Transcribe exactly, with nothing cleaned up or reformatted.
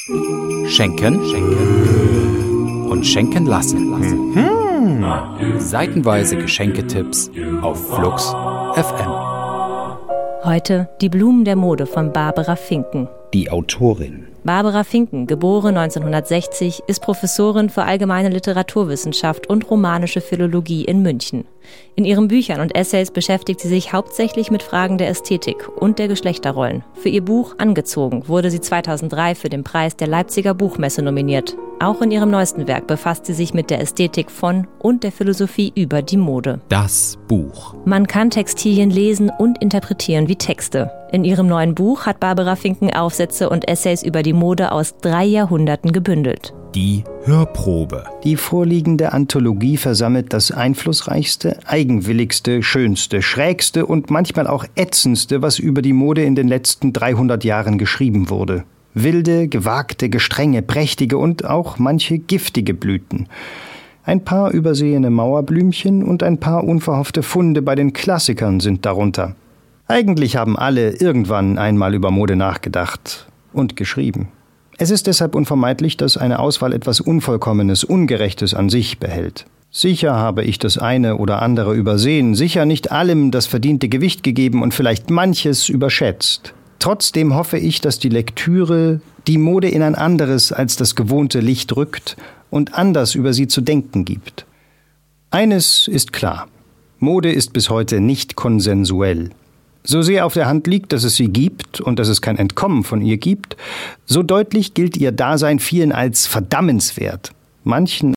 Schenken, schenken und schenken lassen. Mhm. Seitenweise Geschenketipps auf Flux F M. Heute die Blumen der Mode von Barbara Finken. Die Autorin. Barbara Finken, geboren neunzehnhundertsechzig, ist Professorin für allgemeine Literaturwissenschaft und romanische Philologie in München. In ihren Büchern und Essays beschäftigt sie sich hauptsächlich mit Fragen der Ästhetik und der Geschlechterrollen. Für ihr Buch Angezogen wurde sie zweitausenddrei für den Preis der Leipziger Buchmesse nominiert. Auch in ihrem neuesten Werk befasst sie sich mit der Ästhetik von und der Philosophie über die Mode. Das Buch. Man kann Textilien lesen und interpretieren wie Texte. In ihrem neuen Buch hat Barbara Finken Aufsätze und Essays über die Mode aus drei Jahrhunderten gebündelt. Die Hörprobe. Die vorliegende Anthologie versammelt das einflussreichste, eigenwilligste, schönste, schrägste und manchmal auch ätzendste, was über die Mode in den letzten dreihundert Jahren geschrieben wurde. Wilde, gewagte, gestrenge, prächtige und auch manche giftige Blüten. Ein paar übersehene Mauerblümchen und ein paar unverhoffte Funde bei den Klassikern sind darunter. Eigentlich haben alle irgendwann einmal über Mode nachgedacht und geschrieben. Es ist deshalb unvermeidlich, dass eine Auswahl etwas Unvollkommenes, Ungerechtes an sich behält. Sicher habe ich das eine oder andere übersehen, sicher nicht allem das verdiente Gewicht gegeben und vielleicht manches überschätzt. Trotzdem hoffe ich, dass die Lektüre die Mode in ein anderes als das gewohnte Licht rückt und anders über sie zu denken gibt. Eines ist klar: Mode ist bis heute nicht konsensuell. So sehr auf der Hand liegt, dass es sie gibt und dass es kein Entkommen von ihr gibt, so deutlich gilt ihr Dasein vielen als verdammenswert. Manchen